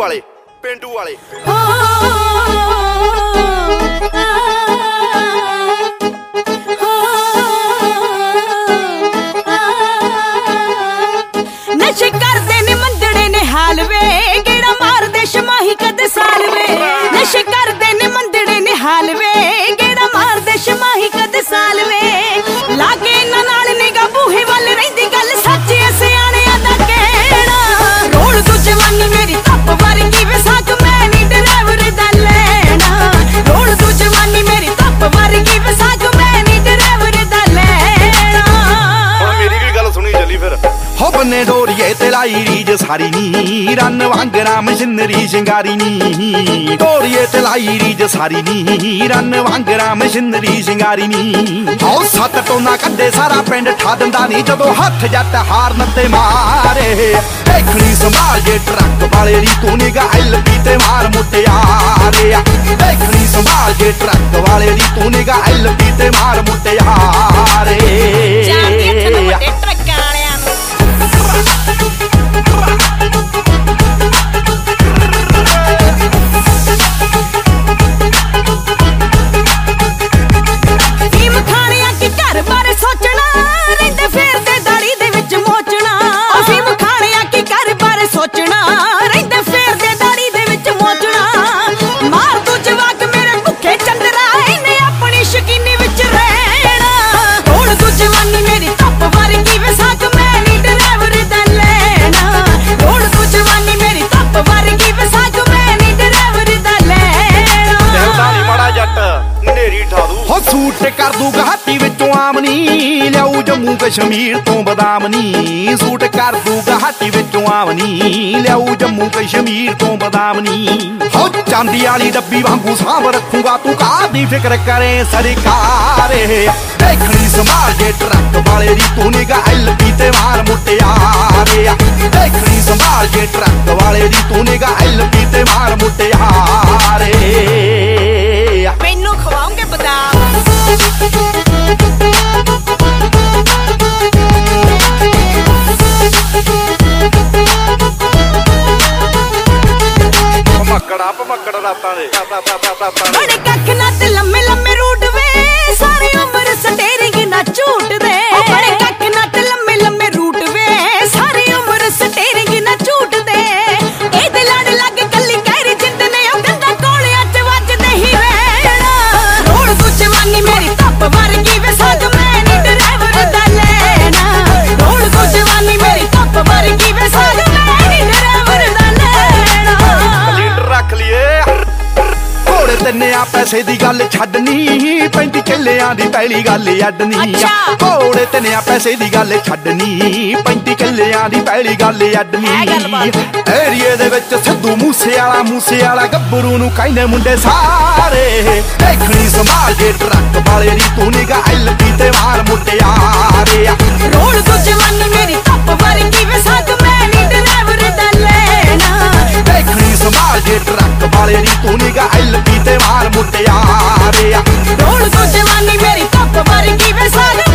ਵਾਲੇ ਪੇਂਡੂ ਵਾਲੇ ਨਸ਼ੇ ਕਰਦੇ ਨੇ ਮੰਦੜੇ ਨੇ ਹਾਲ ਵੇ ਗੇੜਾ ਮਾਰਦੇ ਸ਼ਮਾਹੀ ਕਦ ਸਾਲ ਵੇ ਨਸ਼ੇ ਕਰਦੇ ਨੇ ਮੰਦੜੇ ਨੇ ਹਾਲ ਵੇ ਗੇੜਾ ਮਾਰਦੇ ਸ਼ਮਾਹੀ ਕਦ ਸਾਲ ਵੇ ਲਾਗੇ ਇਹਨਾਂ ਨਾਲ ਨਿਗਾ ਬੂਹੇ ਵੱਲ ਰਹਿੰਦੀ ਗੱਲ ਸੱਚ ਸਿਆਣਿਆਂ ਦਾ ਕਹਿਣਾ ਰੋਲ ਤੂੰ ਜਵਾਨੀ ਮੇਰੀ ਧੱਪ ਵਰਗੀ ਵਿਸਾਖ ਮੈਂ ਨੀ ਡਰਾਈਵਰ ਦਾ ਲੈਣਾ ਰੋਲ ਤੂੰ ਜਵਾਨੀ ਮੇਰੀ ਧੱਪ ਵਰਗੀ ਵਿਸਾਖ ਮੈਂ ਨੀ ਡਰਾਈਵਰ ਦਾ ਲੈਣਾ ਹੁਣ ਮੇਰੀ ਵੀ ਗੱਲ ਸੁਣੀ ਚੱਲੀ ਫਿਰ ਹੋ ਬੰਨੇ ਡੋਰੀਏ ਤੇ ਲਾਈ ਰੀਜ ਸਾਰੀ ਨੀ ਰੰਨ ਵਾਂਗਰਾ ਮਸ਼ੀਨਰੀ ਸ਼ਿੰਗਾਰੀ ਨੀ ਡੋਰੀਏ ਤੇ ਲਾਈ ਰੀਜ ਸਾਰੀ ਨੀ ਰੰਨ ਵਾਂਗਰਾ ਮਸ਼ੀਨਰੀ ਸ਼ਿੰਗਾਰੀ ਨੀ ਹੋ ਸੱਤ ਟੋਨਾ ਕੱਢੇ ਸਾਰਾ ਪਿੰਡ ਠਾ ਦਿੰਦਾ ਨੀ ਜਦੋਂ ਹੱਥ ਜੱਟ ਹਾਰਨ ਤੇ ਮਾਰੇ ਦੇਖਣੀ ਸੰਭਾਲ ਜੇ ਟਰੱਕ ਵਾਲੇ ਦੀ ਤੂੰ ਨਿਗਾ ਐਲਪੀ ਤੇ ਮਾਰ ਮੁੱਟਿਆਰੇ ਦੇਖਣੀ ਸੰਭਾਲ ਜੇ ਟਰੱਕ ਵਾਲੇ ਦੀ ਤੂੰ ਨਿਗਾ ਐਲਪੀ ਤੇ ਮਾਰ ਮੁੱਟਿਆਰੇ ਸੂਟ ਕਰ ਦੂ ਗਹਾਟੀ ਵਿੱਚੋਂ ਆਮਨੀ ਲਿਆਊ ਜੰਮੂ ਕਸ਼ਮੀਰ ਤੋਂ ਬਦਾਮ ਨੀ ਸੂਟ ਕਰ ਦੂ ਗਹਾਟੀ ਵਿੱਚੋਂ ਆਮਨੀ ਲਿਆਊ ਜੰਮੂ ਕਸ਼ਮੀਰ ਤੋਂ ਬਦਾਮ ਨੀ ਹੋ ਚਾਂਦੀ ਵਾਲੀ ਡੱਬੀ ਵਾਂਗੂ ਸਾਂਭ ਰੱਖੂਗਾ ਤੂੰ ਕਾਹਦੀ ਫਿਕਰ ਕਰੇ ਸਰਕਾਰੇ ਦੇਖਣੀ ਸੰਭਾਲ ਜੇ ਟਰੱਕ ਵਾਲੇ ਦੀ ਤੂੰ ਨਿਗਾ ਐਲਪੀ ਤੇ ਮਾਰ ਮੁੱਟਿਆਰੇ ਦੇਖਣੀ ਸੰਭਾਲ ਜੇ ਟਰੱਕ ਵਾਲੇ ਦੀ ਤੂੰ ਨਿਗਾ ਐਲਪੀ ਤੇ ਮਾਰ ਮੁੱਟਿਆਰੇ ਮੈਨੂੰ ਖਵਾਉਂਗੇ ਬਦਾਮ ਭਮੱਕੜ ਰਾਤਾਂ ਦੇ ਬੜੇ ਕੱਖ ਨਾ ਤੇ ਲੰਮੇ ਲੰਮੇ ਰੂਟ ਵੇ ਸਾਰੀ ਉਮਰ ਸਟੇਰਿੰਗ ਨਾ ਝੂਟ ਦੇ ਬੜੇ ਕੱਖ ਨਾ ਤੇ ਲੰਮੇ ਲੰਮੇ ਰੂਟ ਵੇ ਸਾਰੀ ਉਮਰ ਸਟੇਰਿੰਗ ਨਾ ਝੂਟ ਦੇ ਇਹਦੇ ਲੜ ਲੱਗ ਕੱਲੀ ਕਹਿਰੀ ਜਿੰਦ ਨੇ ਉਹ ਗੰਦਾ ਕੋਲਿਆਂ ਚ ਵੱਜਦੇ ਹੀ ਰਹਿਣਾ ਰੋਲ ਤੂੰ ਜਵਾਨੀ ਮੇਰੀ ਧੱਪ ਵਰਗੀ ਵੇ ਸਾਗ ਮੈਂ ਨੀ ਡਰਾਈਵਰ ਦਾ ਲੈਣਾ ਰੋਲ ਤੂੰ ਜਵਾਨੀ ਮੇਰੀ ਧੱਪ ਵਰਗੀ ਵੇ ਸਾਗ ਮੈਂ ਨੀ ਡਰਾਈਵਰ ਦਾ ਲੈਣਾ ਲੀਡਰ ਰੱਖ ਲਈਏ ਤਿੰਨੇ ਆ ਪੈਸੇ ਦੀ ਗੱਲ ਛੱਡਣੀ 35 ਕਿੱਲਿਆਂ ਦੀ ਪਹਿਲੀ ਗੱਲ ਅੱਡਣੀ ਘੋੜੇ ਤਿੰਨੇ ਆ ਪੈਸੇ ਦੀ ਗੱਲ ਛੱਡਣੀ 35 ਕਿੱਲਿਆਂ ਦੀ ਪਹਿਲੀ ਗੱਲ ਅੱਡਣੀ ਏਰੀਏ ਦੇ ਵਿੱਚ ਸਿੱਧੂ ਮੂਸੇ ਵਾਲਾ ਗੱਭਰੂ ਨੂੰ ਕਹਿੰਦੇ ਮੁੰਡੇ ਸਾਰੇ ਦੇਖਣੀ ਸੰਭਾਲ ਜੇ ਟਰੱਕ ਵਾਲੇ ਦੀ ਤੂੰ ਨਿਗਾ ਐਲਪੀ ਤੇ ਮਾਰ ਮੁੱਟਿਆਰੇ ਰੋਲ ਤੂੰ ਜਵਾਨੀ ਮੇਰੀ ਧੱਪ ਵਰਗੀ ਵੇ ਸਾਗ ਮੈਂ ਨੀ ਡਰਾਈਵਰ ਦਾ ਲੈਣਾ ਦੇਖਣੀ ਸੰਭਾਲ ਜੇ ਟਰੱਕ ਵਾਲੇ ਦੀ ਤੂੰ ਨਿਗਾ ਐਲਪੀ ਤੇ ਮਾਰ ਮੁੱਟਿਆਰੇ ਰੋਲ ਤੂੰ ਜਵਾਨੀ ਮੇਰੀ ਧੱਪ ਵਰਗੀ ਵੇ ਸਾਗ